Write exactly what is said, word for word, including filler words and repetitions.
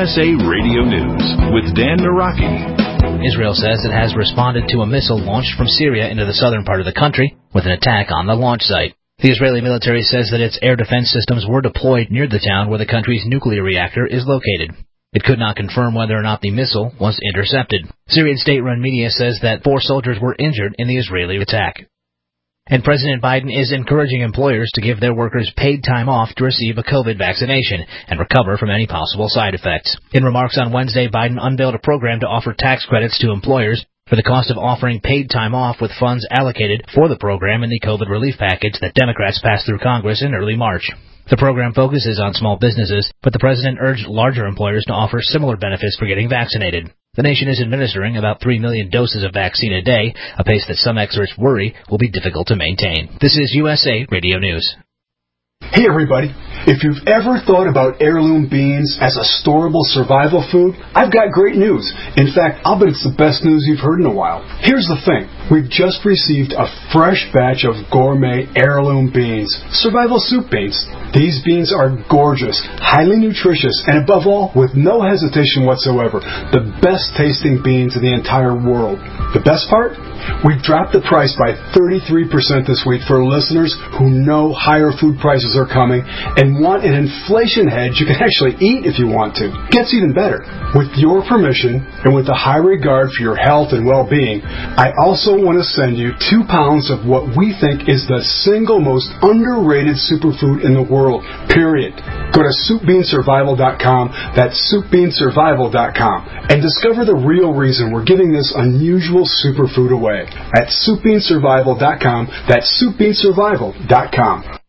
S A Radio News with Dan Naraki. Israel says it has responded to a missile launched from Syria into the southern part of the country with an attack on the launch site. The Israeli military says that its air defense systems were deployed near the town where the country's nuclear reactor is located. It could not confirm whether or not the missile was intercepted. Syrian state-run media says that four soldiers were injured in the Israeli attack. And President Biden is encouraging employers to give their workers paid time off to receive a COVID vaccination and recover from any possible side effects. In remarks on Wednesday, Biden unveiled a program to offer tax credits to employers for the cost of offering paid time off with funds allocated for the program in the COVID relief package that Democrats passed through Congress in early March. The program focuses on small businesses, but the president urged larger employers to offer similar benefits for getting vaccinated. The nation is administering about three million doses of vaccine a day, a pace that some experts worry will be difficult to maintain. This is U S A Radio News. Hey everybody, if you've ever thought about heirloom beans as a storable survival food, I've got great news. In fact, I'll bet it's the best news you've heard in a while. Here's the thing. We've just received a fresh batch of gourmet heirloom beans, survival soup beans. These beans are gorgeous, highly nutritious, and above all, with no hesitation whatsoever, the best tasting beans in the entire world. The best part? We've dropped the price by thirty-three percent this week for listeners who know higher food prices are coming and want an inflation hedge you can actually eat if you want to. Gets even better. With your permission and with a high regard for your health and well-being, I also want to send you two pounds of what we think is the single most underrated superfood in the world, period. Go to soup bean survival dot com, that's soup bean survival dot com, and discover the real reason we're giving this unusual superfood away at soup bean survival dot com, that's soup bean survival dot com.